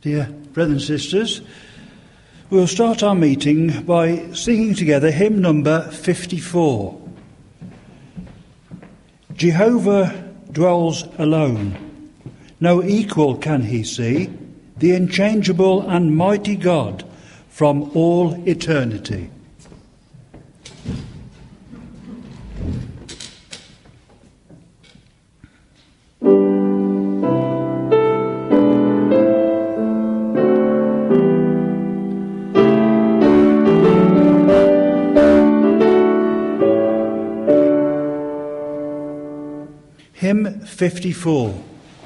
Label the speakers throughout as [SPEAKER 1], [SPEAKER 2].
[SPEAKER 1] Dear brothers and sisters, we'll start our meeting by singing together hymn number 54. Jehovah dwells alone. No equal can he see, the unchangeable and mighty God from all eternity. Hymn 54.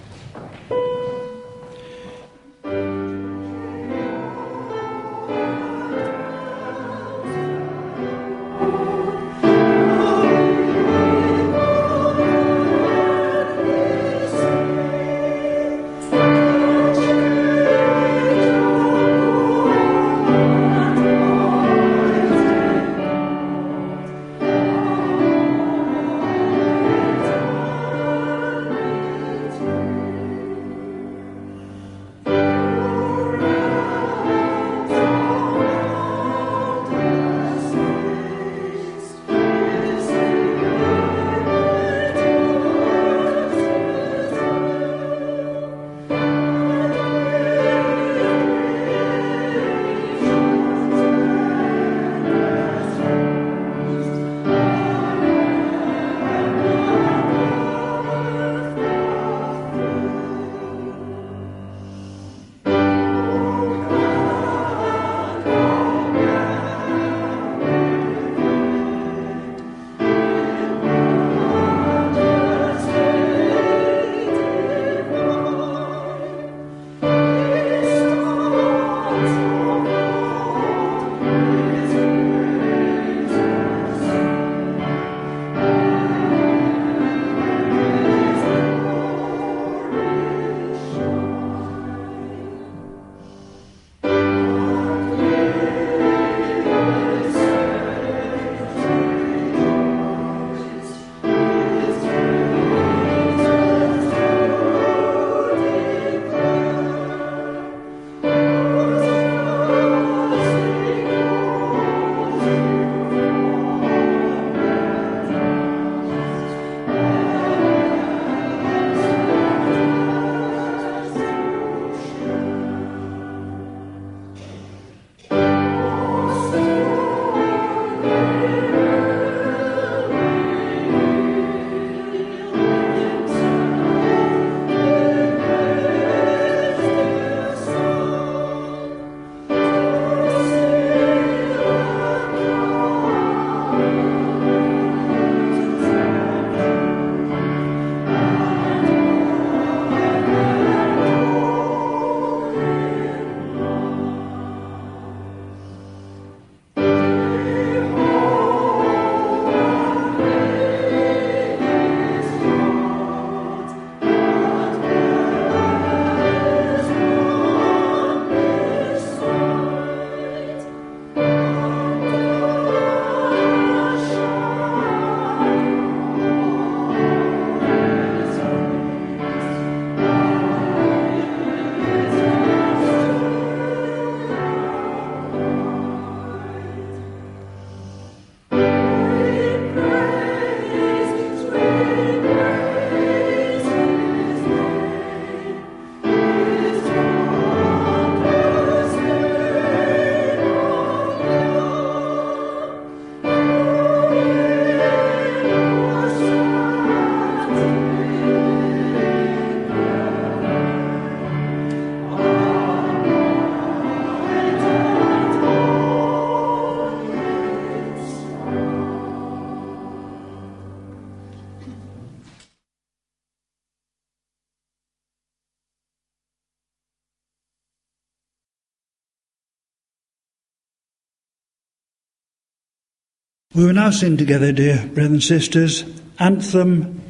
[SPEAKER 1] We will now sing together, dear brothers and sisters, Anthem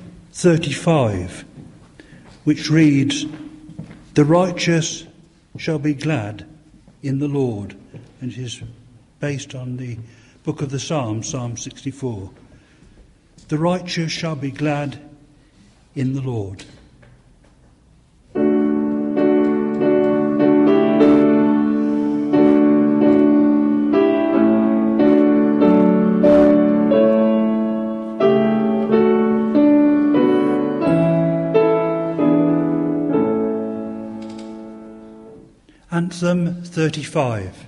[SPEAKER 1] 35, which reads, "The righteous shall be glad in the Lord," and it is based on the book of the Psalms, Psalm 64. The righteous shall be glad in the Lord. Anthem 35.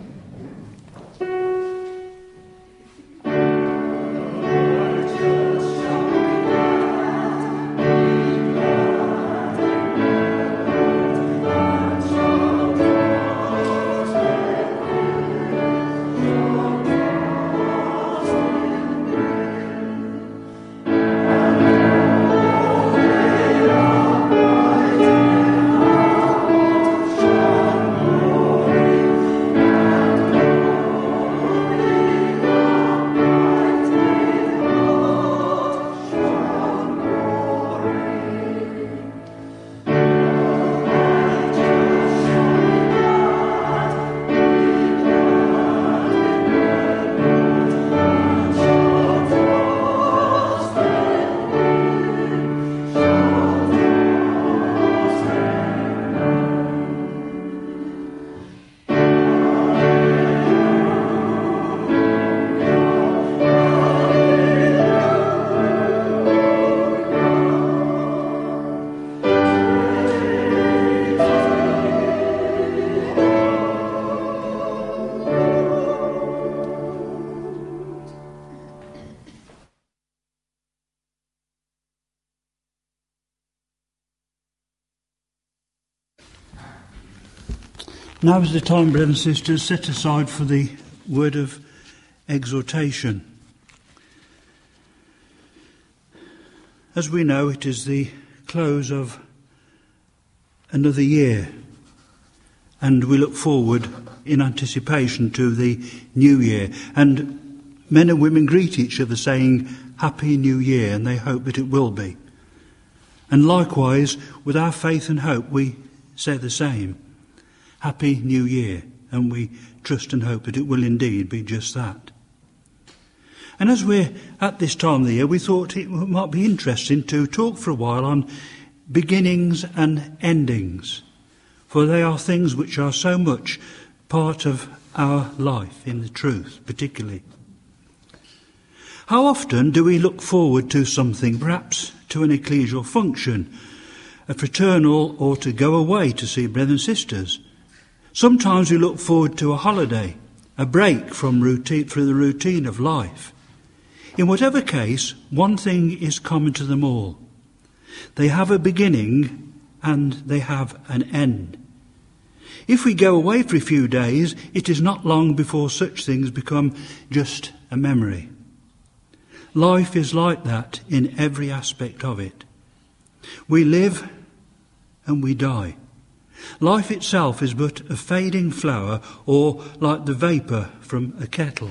[SPEAKER 1] Now is the time, brothers and sisters, set aside for the word of exhortation. As we know, it is the close of another year, and we look forward in anticipation to the new year. And men and women greet each other saying, Happy New Year, and they hope that it will be. And likewise, with our faith and hope, we say the same. Happy New Year, and we trust and hope that it will indeed be just that. And as we're at this time of the year, we thought it might be interesting to talk for a while on beginnings and endings, for they are things which are so much part of our life in the truth, particularly. How often do we look forward to something, perhaps to an ecclesial function, a fraternal, or to go away to see brothers and sisters? Sometimes we look forward to a holiday, a break from the routine of life. In whatever case, one thing is common to them all. They have a beginning and they have an end. If we go away for a few days, it is not long before such things become just a memory. Life is like that in every aspect of it. We live and we die. Life itself is but a fading flower, or like the vapour from a kettle.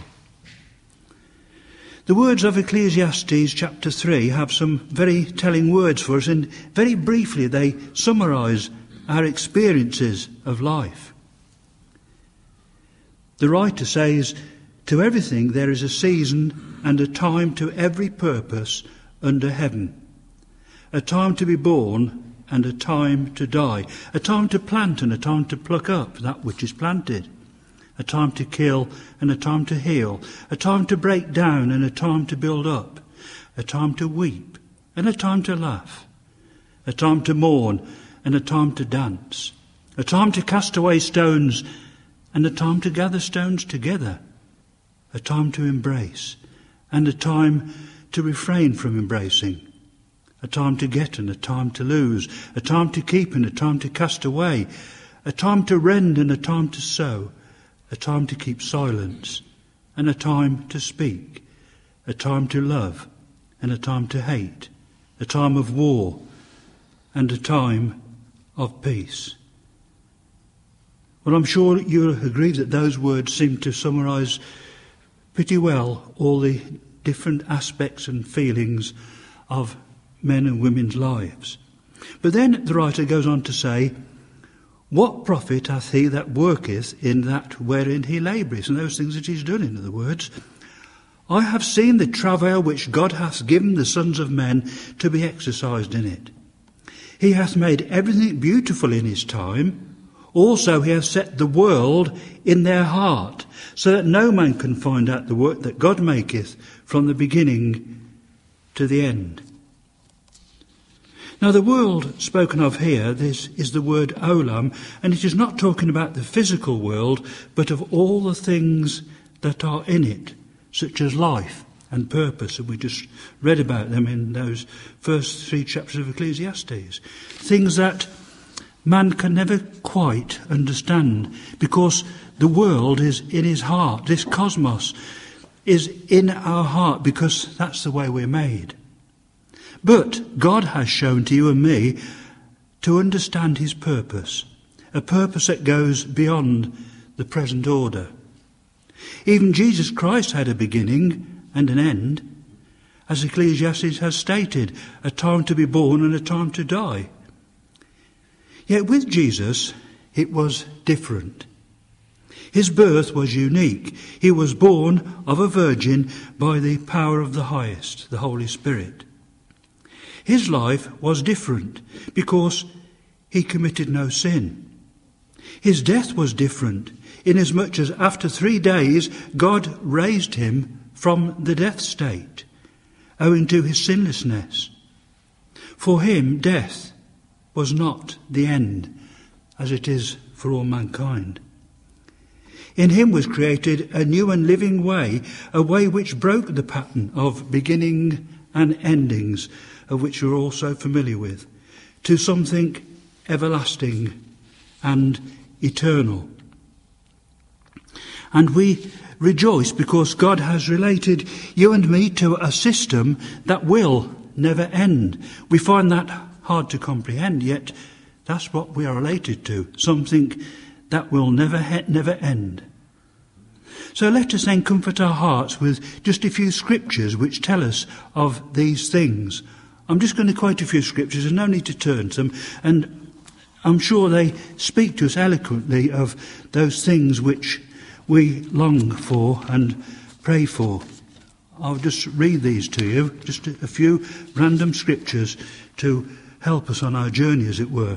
[SPEAKER 1] The words of Ecclesiastes chapter 3 have some very telling words for us, and very briefly they summarise our experiences of life. The writer says, To everything there is a season and a time to every purpose under heaven, a time to be born and a time to die, a time to plant and a time to pluck up that which is planted, a time to kill and a time to heal, a time to break down and a time to build up, a time to weep and a time to laugh, a time to mourn and a time to dance, a time to cast away stones and a time to gather stones together, a time to embrace and a time to refrain from embracing, a time to get and a time to lose, a time to keep and a time to cast away, a time to rend and a time to sow, a time to keep silence and a time to speak, a time to love and a time to hate, a time of war and a time of peace. Well, I'm sure you'll agree that those words seem to summarise pretty well all the different aspects and feelings of men and women's lives. But then the writer goes on to say, What profit hath he that worketh in that wherein he laboureth? And those things that he's done, in other words. I have seen the travail which God hath given the sons of men to be exercised in it. He hath made everything beautiful in his time. Also he hath set the world in their heart, so that no man can find out the work that God maketh from the beginning to the end. Now, the world spoken of here, this is the word olam, and it is not talking about the physical world, but of all the things that are in it, such as life and purpose, and we just read about them in those first 3 chapters of Ecclesiastes. Things that man can never quite understand, because the world is in his heart. This cosmos is in our heart, because that's the way we're made. But God has shown to you and me to understand his purpose, a purpose that goes beyond the present order. Even Jesus Christ had a beginning and an end, as Ecclesiastes has stated, a time to be born and a time to die. Yet with Jesus, it was different. His birth was unique. He was born of a virgin by the power of the highest, the Holy Spirit. His life was different because he committed no sin. His death was different, inasmuch as after 3 days God raised him from the death state, owing to his sinlessness. For him, death was not the end, as it is for all mankind. In him was created a new and living way, a way which broke the pattern of beginning and endings, of which we're all so familiar with, to something everlasting and eternal. And we rejoice because God has related you and me to a system that will never end. We find that hard to comprehend, yet that's what we are related to, something that will never end. So let us then comfort our hearts with just a few scriptures which tell us of these things. I'm just going to quote a few scriptures, and no need to turn to them, and I'm sure they speak to us eloquently of those things which we long for and pray for. I'll just read these to you, just a few random scriptures to help us on our journey, as it were.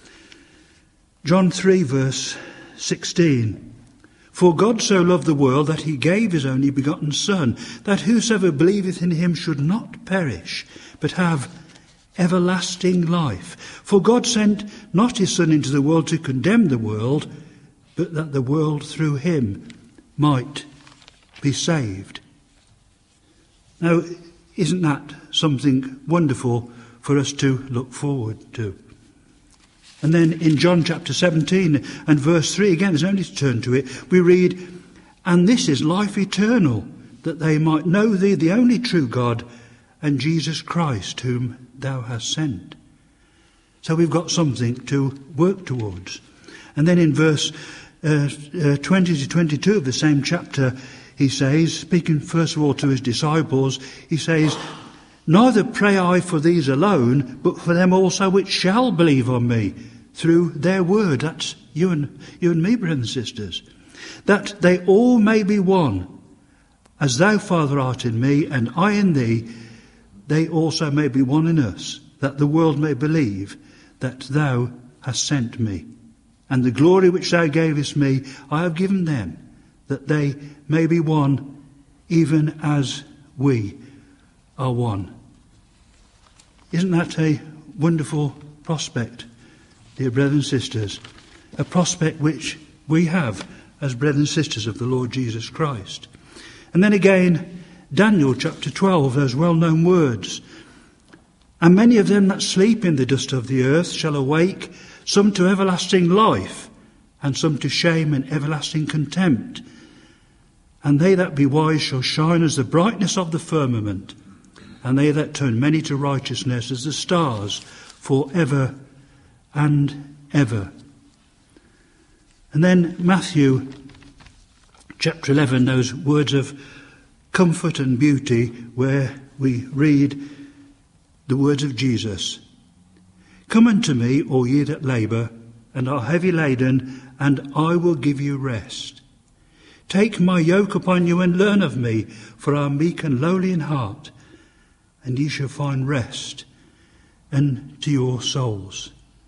[SPEAKER 1] John 3, verse 16. For God so loved the world that he gave his only begotten Son, that whosoever believeth in him should not perish, but have everlasting life. For God sent not his Son into the world to condemn the world, but that the world through him might be saved. Now, isn't that something wonderful for us to look forward to? And then in John chapter 17 and verse 3, again, there's no need to turn to it, we read, and this is life eternal, that they might know thee, the only true God, and Jesus Christ, whom thou hast sent. So we've got something to work towards. And then in verse 20 to 22 of the same chapter, he says, speaking first of all to his disciples, he says, neither pray I for these alone, but for them also which shall believe on me through their word. That's you and me, brothers and sisters. That they all may be one, as thou, Father, art in me, and I in thee, they also may be one in us, that the world may believe that thou hast sent me. And the glory which thou gavest me, I have given them, that they may be one, even as we are one. Isn't that a wonderful prospect, dear brothers and sisters? A prospect which we have as brothers and sisters of the Lord Jesus Christ. And then again, Daniel chapter 12, those well-known words. And many of them that sleep in the dust of the earth shall awake, some to everlasting life, and some to shame and everlasting contempt. And they that be wise shall shine as the brightness of the firmament, and they that turn many to righteousness as the stars for ever and ever. And then Matthew chapter 11, those words of comfort and beauty, where we read the words of Jesus. Come unto me, all ye that labour and are heavy laden, and I will give you rest. Take my yoke upon you and learn of me, for I am meek and lowly in heart, and ye shall find rest unto your souls.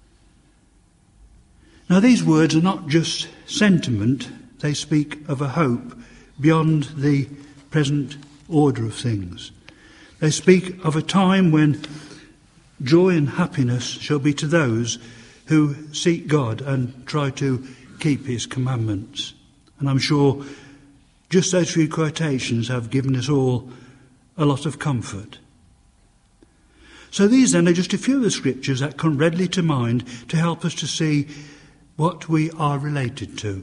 [SPEAKER 1] Now these words are not just sentiment, they speak of a hope beyond the present order of things. They speak of a time when joy and happiness shall be to those who seek God and try to keep his commandments. And I'm sure just those few quotations have given us all a lot of comfort. So these then are just a few of the scriptures that come readily to mind to help us to see what we are related to.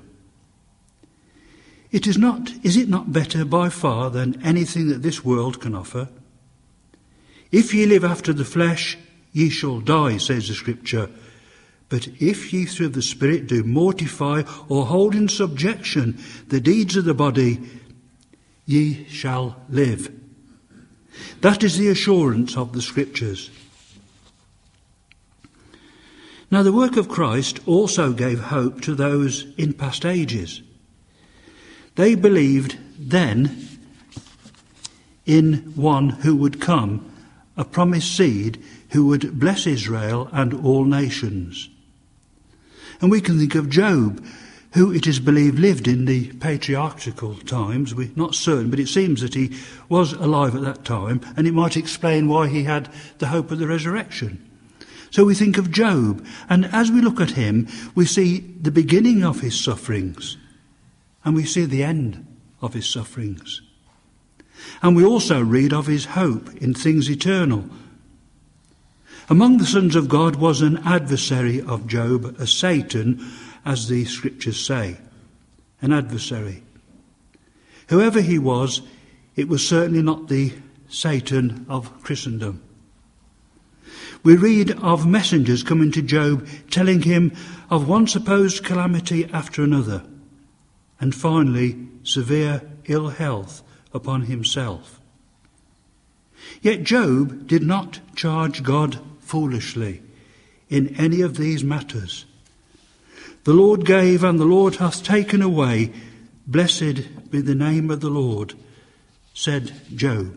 [SPEAKER 1] Is it not better by far than anything that this world can offer? If ye live after the flesh, ye shall die, says the scripture. But if ye through the Spirit do mortify or hold in subjection the deeds of the body, ye shall live. That is the assurance of the scriptures. Now the work of Christ also gave hope to those in past ages. They believed then in one who would come, a promised seed who would bless Israel and all nations. And we can think of Job, who it is believed lived in the patriarchal times. We're not certain, but it seems that he was alive at that time, and it might explain why he had the hope of the resurrection. So we think of Job, and as we look at him, we see the beginning of his sufferings, and we see the end of his sufferings. And we also read of his hope in things eternal. Among the sons of God was an adversary of Job, a Satan, as the scriptures say. An adversary. Whoever he was, it was certainly not the Satan of Christendom. We read of messengers coming to Job, telling him of one supposed calamity after another, and finally severe ill health upon himself. Yet Job did not charge God foolishly in any of these matters. The Lord gave and the Lord hath taken away. Blessed be the name of the Lord, said Job.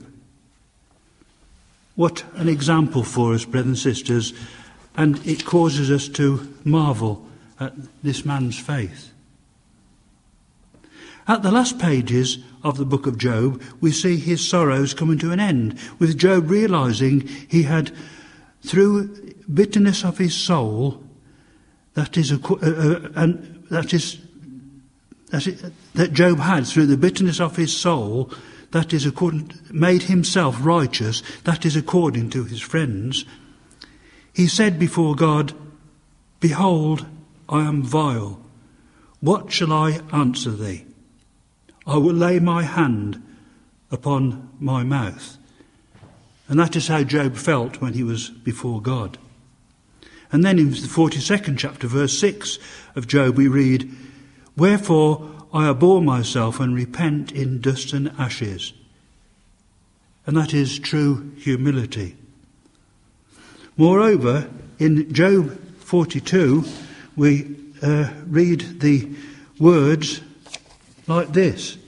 [SPEAKER 1] What an example for us, brothers and sisters, and it causes us to marvel at this man's faith. At the last pages of the book of Job, we see his sorrows coming to an end, with Job realizing he had, through bitterness of his soul, that Job had through the bitterness of his soul, that is made himself righteous, that is according to his friends. He said before God, "Behold, I am vile. What shall I answer thee? I will lay my hand upon my mouth." And that is how Job felt when he was before God. And then in the 42nd chapter, verse 6 of Job, we read, "Wherefore I abhor myself and repent in dust and ashes." And that is true humility. Moreover, in Job 42, we read the words like this.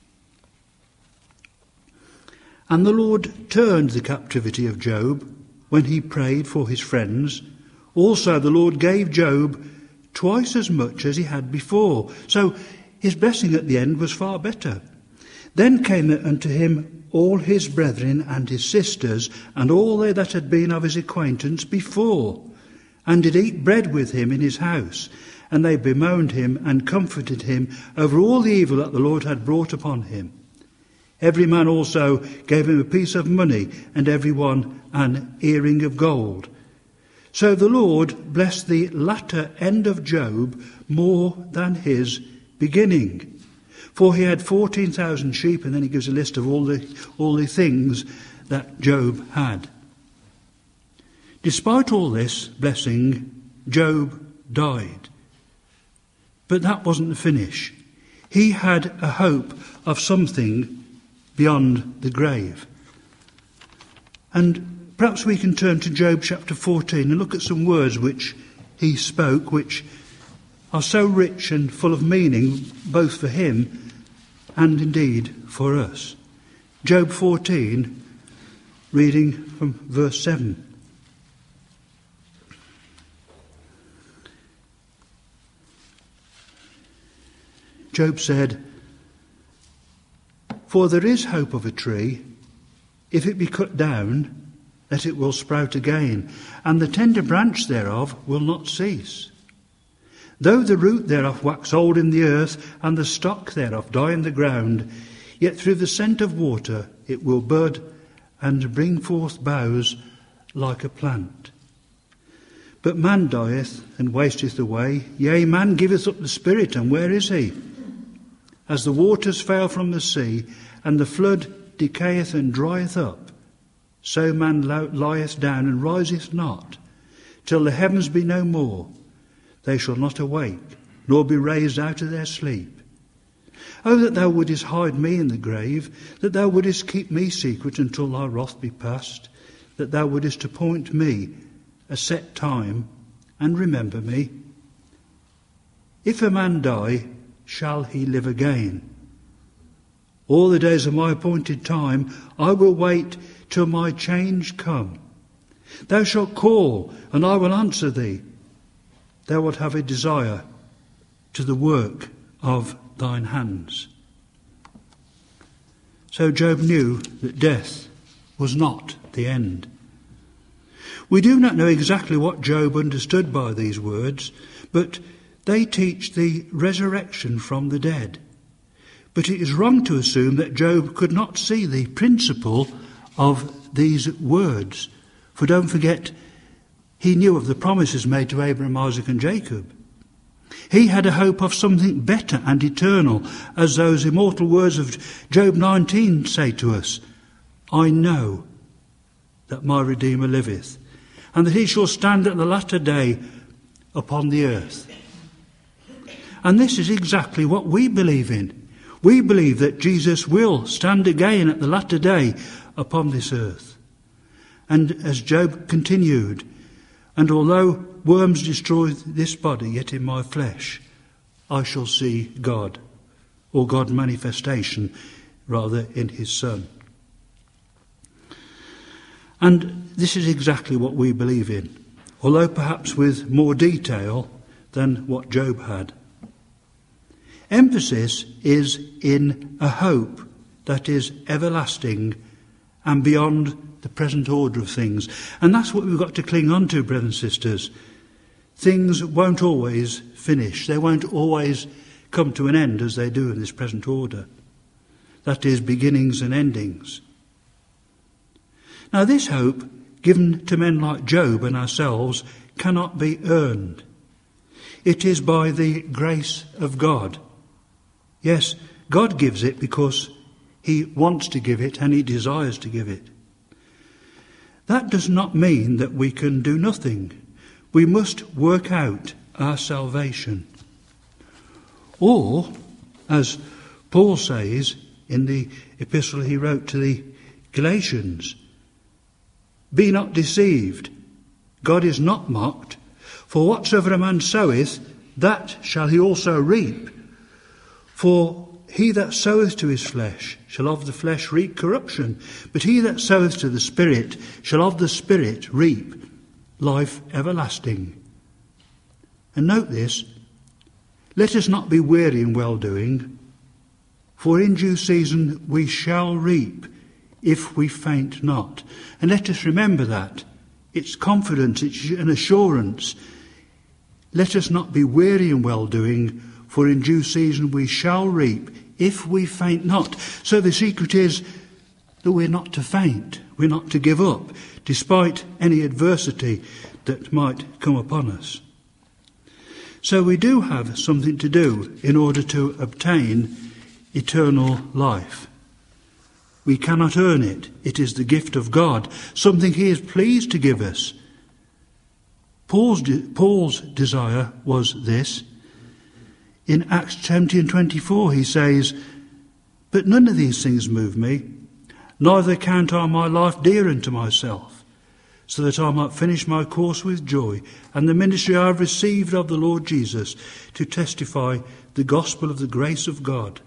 [SPEAKER 1] "And the Lord turned the captivity of Job when he prayed for his friends. Also the Lord gave Job twice as much as he had before." So his blessing at the end was far better. "Then came unto him all his brethren and his sisters, and all they that had been of his acquaintance before, and did eat bread with him in his house. And they bemoaned him and comforted him over all the evil that the Lord had brought upon him. Every man also gave him a piece of money, and every one an earring of gold. So the Lord blessed the latter end of Job more than his beginning. For he had 14,000 sheep," and then he gives a list of all the things that Job had. Despite all this blessing, Job died. But that wasn't the finish. He had a hope of something beyond the grave. And perhaps we can turn to Job chapter 14 and look at some words which he spoke, which are so rich and full of meaning, both for him and indeed for us. Job 14, reading from verse 7. Job said, "For there is hope of a tree, if it be cut down, that it will sprout again, and the tender branch thereof will not cease. Though the root thereof wax old in the earth, and the stock thereof die in the ground, yet through the scent of water it will bud and bring forth boughs like a plant. But man dieth and wasteth away, yea, man giveth up the spirit, and where is he? As the waters fail from the sea, and the flood decayeth and drieth up, so man lieth down and riseth not, till the heavens be no more. They shall not awake, nor be raised out of their sleep. Oh, that thou wouldest hide me in the grave, that thou wouldest keep me secret until thy wrath be past, that thou wouldest appoint me a set time, and remember me. If a man die, shall he live again? All the days of my appointed time I will wait till my change come. Thou shalt call, and I will answer thee. Thou wilt have a desire to the work of thine hands. So Job knew that death was not the end. We do not know exactly what Job understood by these words, but they teach the resurrection from the dead. But it is wrong to assume that Job could not see the principle of these words. For don't forget, he knew of the promises made to Abraham, Isaac and Jacob. He had a hope of something better and eternal, as those immortal words of Job 19 say to us, I know that my Redeemer liveth, and that he shall stand at the latter day upon the earth. And this is exactly what we believe in. We believe that Jesus will stand again at the latter day upon this earth. And as Job continued, and although worms destroy this body, yet in my flesh I shall see God, or God manifestation, rather, in his Son. And this is exactly what we believe in, although perhaps with more detail than what Job had. Emphasis is in a hope that is everlasting and beyond the present order of things. And that's what we've got to cling on to, brothers and sisters. Things won't always finish. They won't always come to an end as they do in this present order. That is, beginnings and endings. Now, this hope, given to men like Job and ourselves, cannot be earned. It is by the grace of God. Yes, God gives it because he wants to give it and he desires to give it. That does not mean that we can do nothing. We must work out our salvation. Or, as Paul says in the epistle he wrote to the Galatians, be not deceived, God is not mocked, for whatsoever a man soweth, that shall he also reap. For he that soweth to his flesh shall of the flesh reap corruption, but he that soweth to the Spirit shall of the Spirit reap life everlasting. And note this, let us not be weary in well-doing, for in due season we shall reap if we faint not. And let us remember that. It's confidence, it's an assurance. Let us not be weary in well-doing, for in due season we shall reap if we faint not. So the secret is that we're not to faint, we're not to give up, despite any adversity that might come upon us. So we do have something to do in order to obtain eternal life. We cannot earn it. It is the gift of God, something he is pleased to give us. Paul's desire was this. In Acts 20 and 24 he says, but none of these things move me, neither count I my life dear unto myself, so that I might finish my course with joy, and the ministry I have received of the Lord Jesus, to testify the gospel of the grace of God.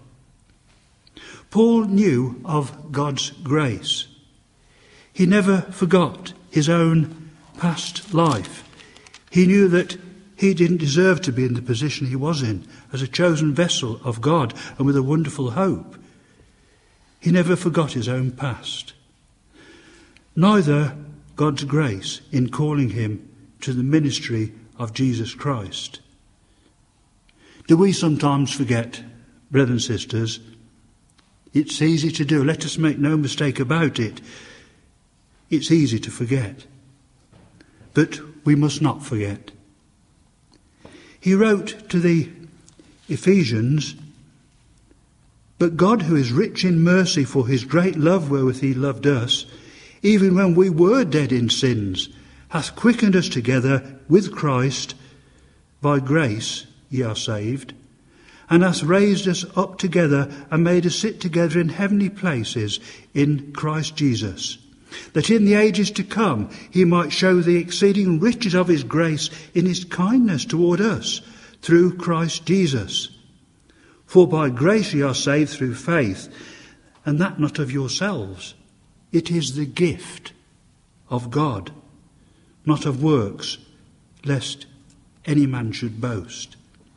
[SPEAKER 1] Paul knew of God's grace. He never forgot his own past life. He knew that he didn't deserve to be in the position he was in, as a chosen vessel of God and with a wonderful hope. He never forgot his own past. Neither God's grace in calling him to the ministry of Jesus Christ. Do we sometimes forget, brothers and sisters? It's easy to do. Let us make no mistake about it. It's easy to forget. But we must not forget. He wrote to the Ephesians, "But God, who is rich in mercy for his great love wherewith he loved us, even when we were dead in sins, hath quickened us together with Christ. By grace ye are saved, and hath raised us up together and made us sit together in heavenly places in Christ Jesus, that in the ages to come he might show the exceeding riches of his grace in his kindness toward us through Christ Jesus. For by grace ye are saved through faith, and that not of yourselves. It is the gift of God, not of works, lest any man should boast."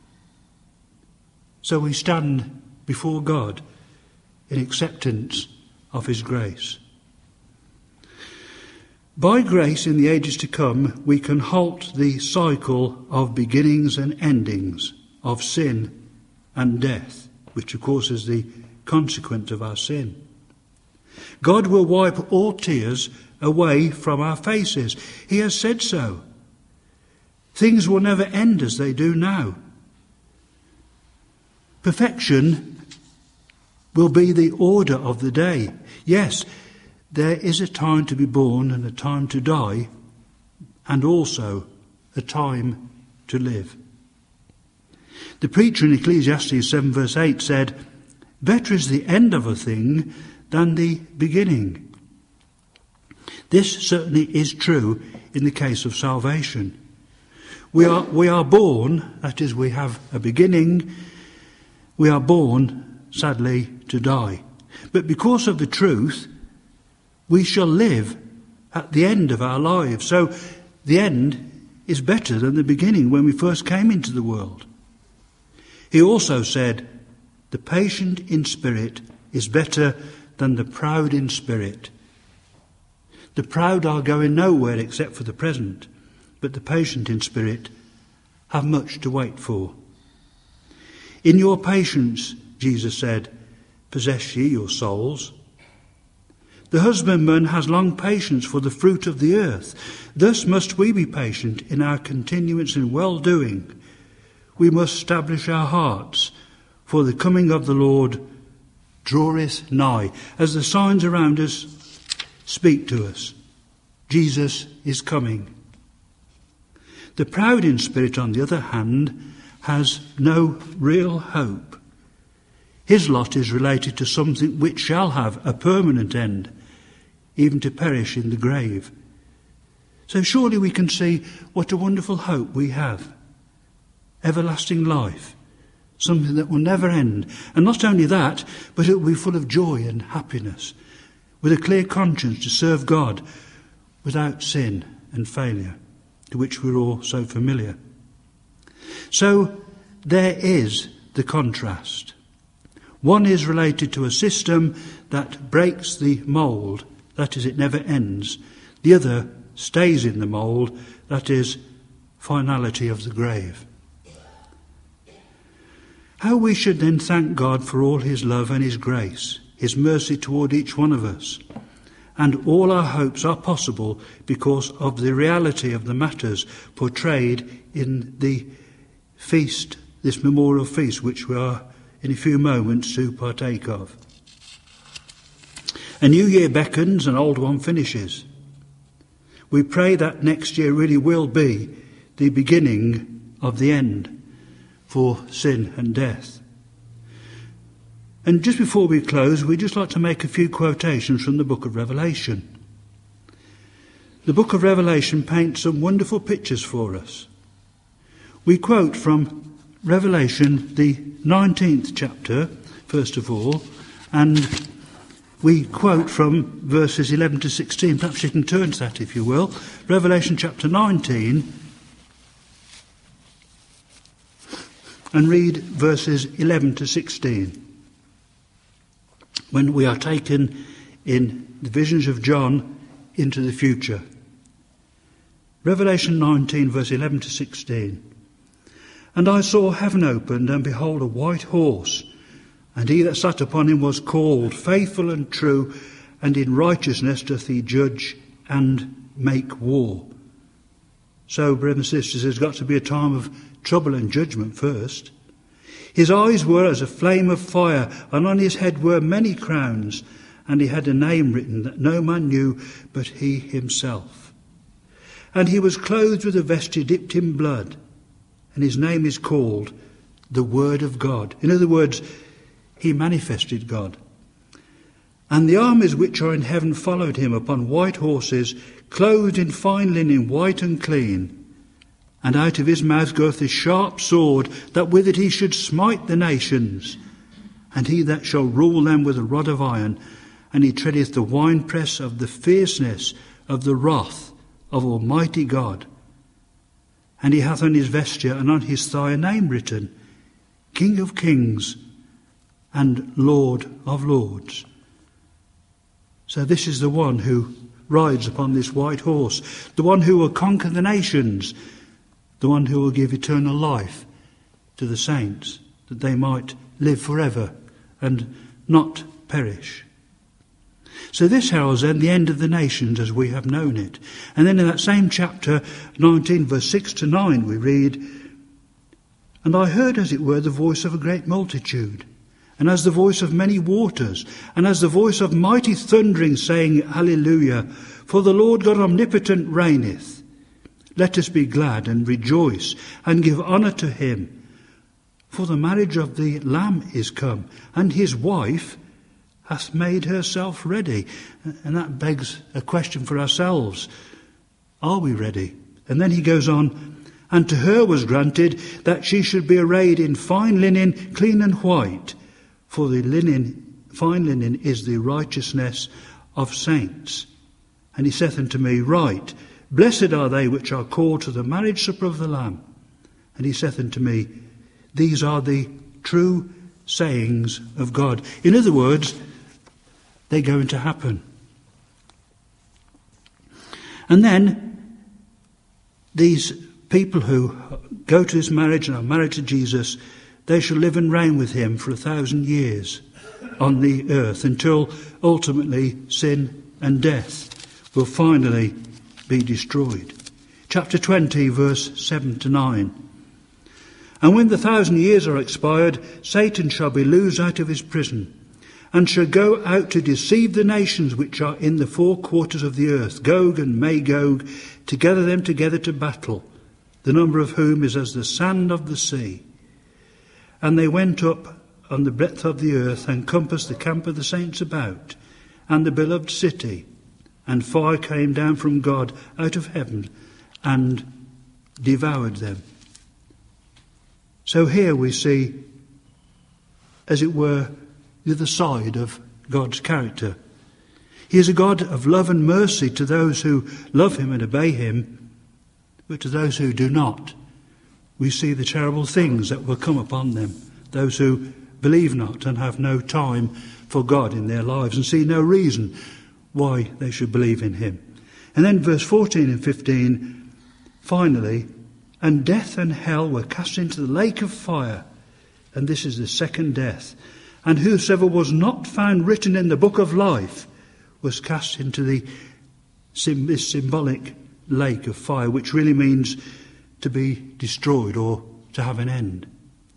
[SPEAKER 1] So we stand before God in acceptance of his grace. By grace in the ages to come, we can halt the cycle of beginnings and endings, of sin and death, which of course is the consequence of our sin. God will wipe all tears away from our faces. He has said so. Things will never end as they do now. Perfection will be the order of the day. Yes, there is a time to be born and a time to die, and also a time to live. The preacher in Ecclesiastes 7 verse 8 said, "Better is the end of a thing than the beginning." This certainly is true in the case of salvation. We are born, that is, we have a beginning. We are born, sadly, to die. But because of the truth, we shall live at the end of our lives. So the end is better than the beginning when we first came into the world. He also said, "The patient in spirit is better than the proud in spirit." The proud are going nowhere except for the present, but the patient in spirit have much to wait for. "In your patience," Jesus said, "possess ye your souls." The husbandman has long patience for the fruit of the earth. Thus must we be patient in our continuance in well-doing. We must establish our hearts, for the coming of the Lord draweth nigh. As the signs around us speak to us, Jesus is coming. The proud in spirit, on the other hand, has no real hope. His lot is related to something which shall have a permanent end, even to perish in the grave. So surely we can see what a wonderful hope we have. Everlasting life, something that will never end. And not only that, but it will be full of joy and happiness, with a clear conscience to serve God without sin and failure, to which we're all so familiar. So there is the contrast. One is related to a system that breaks the mould, that is, it never ends. The other stays in the mould, that is, finality of the grave. How we should then thank God for all his love and his grace, his mercy toward each one of us. And all our hopes are possible because of the reality of the matters portrayed in the feast, this memorial feast, which we are in a few moments to partake of. A new year beckons, an old one finishes. We pray that next year really will be the beginning of the end for sin and death. And just before we close, we'd just like to make a few quotations from the book of Revelation. The book of Revelation paints some wonderful pictures for us. We quote from Revelation, the 19th chapter, first of all, and we quote from verses 11 to 16. Perhaps you can turn to that, if you will. Revelation chapter 19, and read verses 11 to 16. When we are taken in the visions of John into the future, Revelation 19, verse 11 to 16. And I saw heaven opened, and behold, a white horse, and he that sat upon him was called Faithful and True, and in righteousness doth he judge and make war. So, brothers and sisters, there's got to be a time of trouble and judgment first. His eyes were as a flame of fire, and on his head were many crowns, and he had a name written that no man knew but he himself. And he was clothed with a vesture dipped in blood, and his name is called the Word of God. In other words, he manifested God. And the armies which are in heaven followed him upon white horses, clothed in fine linen, white and clean. And out of his mouth goeth a sharp sword, that with it he should smite the nations. And he that shall rule them with a rod of iron, and he treadeth the winepress of the fierceness of the wrath of Almighty God. And he hath on his vesture and on his thigh a name written, King of Kings and Lord of Lords. So this is the one who rides upon this white horse, the one who will conquer the nations, the one who will give eternal life to the saints, that they might live forever and not perish. So this heralds then the end of the nations as we have known it. And then in that same chapter 19, verse 6 to 9, we read, And I heard as it were the voice of a great multitude, and as the voice of many waters, and as the voice of mighty thundering, saying, Hallelujah, for the Lord God omnipotent reigneth. Let us be glad and rejoice, and give honour to him. For the marriage of the Lamb is come, and his wife hath made herself ready. And that begs a question for ourselves. Are we ready? And then he goes on, And to her was granted that she should be arrayed in fine linen, clean and white. For the fine linen is the righteousness of saints. And he saith unto me, Right, blessed are they which are called to the marriage supper of the Lamb. And he saith unto me, These are the true sayings of God. In other words, they're going to happen. And then these people who go to this marriage and are married to Jesus, they shall live and reign with him for 1,000 years on the earth, until ultimately sin and death will finally be destroyed. Chapter 20, verse 7 to 9. And when the 1,000 years are expired, Satan shall be loosed out of his prison, and shall go out to deceive the nations which are in the four quarters of the earth, Gog and Magog, to gather them together to battle, the number of whom is as the sand of the sea. And they went up on the breadth of the earth, and compassed the camp of the saints about, and the beloved city. And fire came down from God out of heaven, and devoured them. So here we see, as it were, the other side of God's character. He is a God of love and mercy to those who love him and obey him, but to those who do not, we see the terrible things that will come upon them, those who believe not and have no time for God in their lives and see no reason why they should believe in him. And then verse 14 and 15, finally, and death and hell were cast into the lake of fire, and this is the second death. And whosoever was not found written in the book of life was cast into this symbolic lake of fire, which really means to be destroyed or to have an end.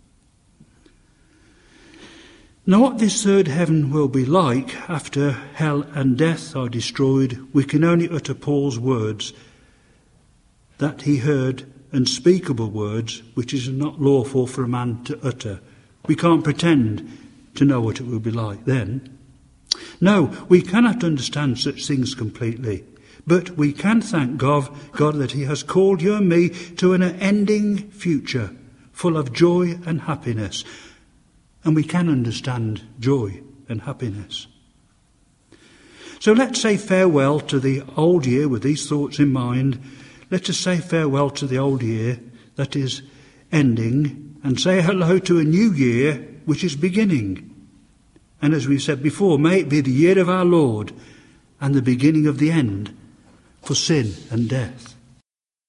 [SPEAKER 1] Now what this third heaven will be like after hell and death are destroyed, we can only utter Paul's words that he heard, unspeakable words which is not lawful for a man to utter. We can't pretend to know what it will be like then. No, we cannot understand such things completely, but we can thank God that he has called you and me to an unending future full of joy and happiness. And we can understand joy and happiness. So let's say farewell to the old year with these thoughts in mind. Let us say farewell to the old year that is ending, and say hello to a new year which is beginning. And as we said before, may it be the year of our Lord and the beginning of the end for sin and death.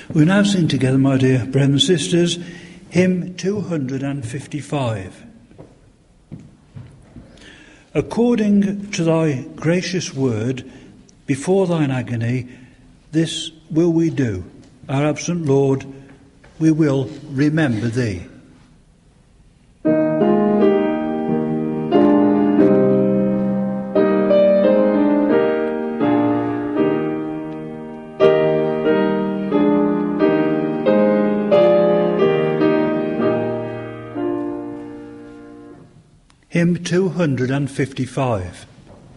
[SPEAKER 1] We now sing together, my dear brothers and sisters, hymn 255. According to thy gracious word, before thine agony, this will we do. Our absent Lord, we will remember thee. Hymn 255.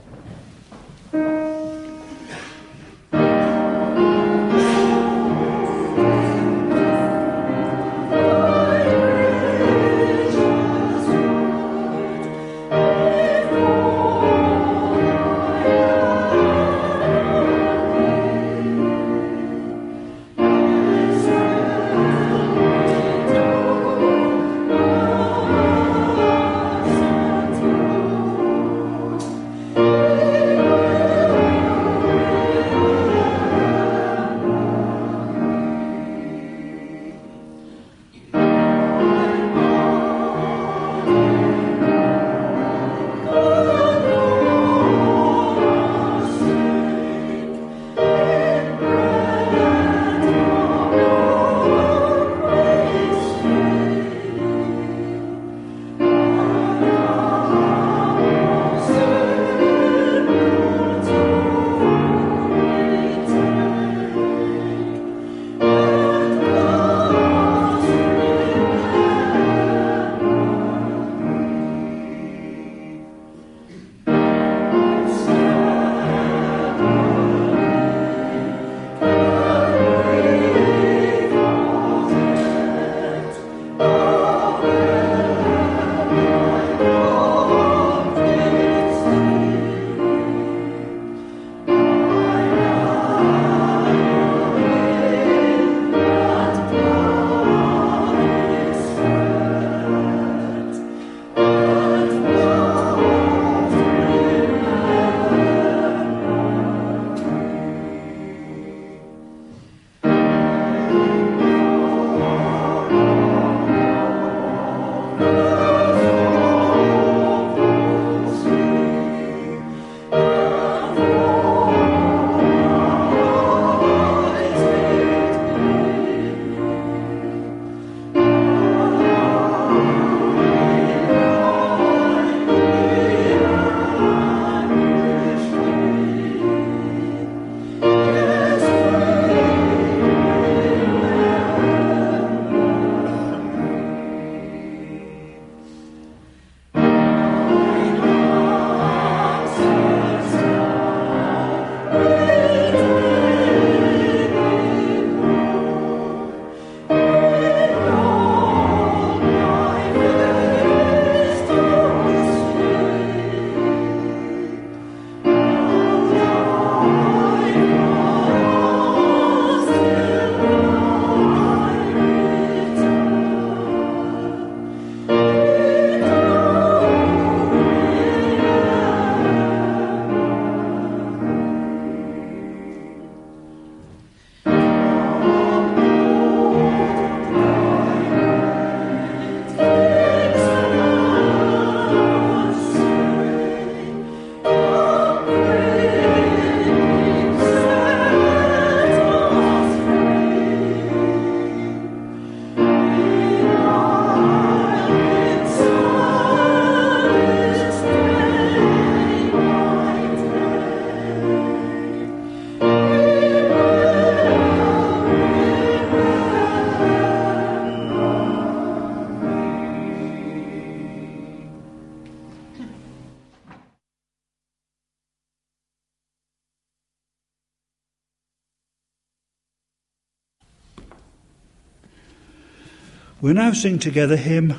[SPEAKER 1] We'll now sing together hymn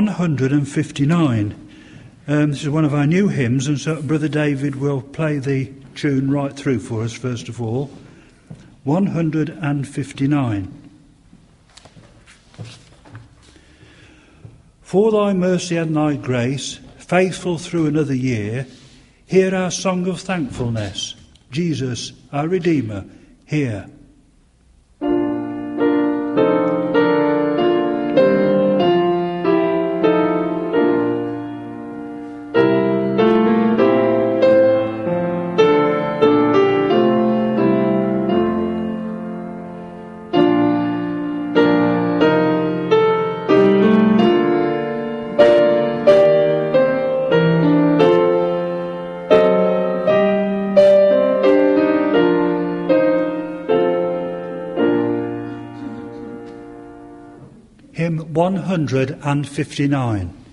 [SPEAKER 1] 159. This is one of our new hymns, and so Brother David will play the tune right through for us, first of all. 159. For thy mercy and thy grace, faithful through another year, hear our song of thankfulness. Jesus, our Redeemer, hear. 159.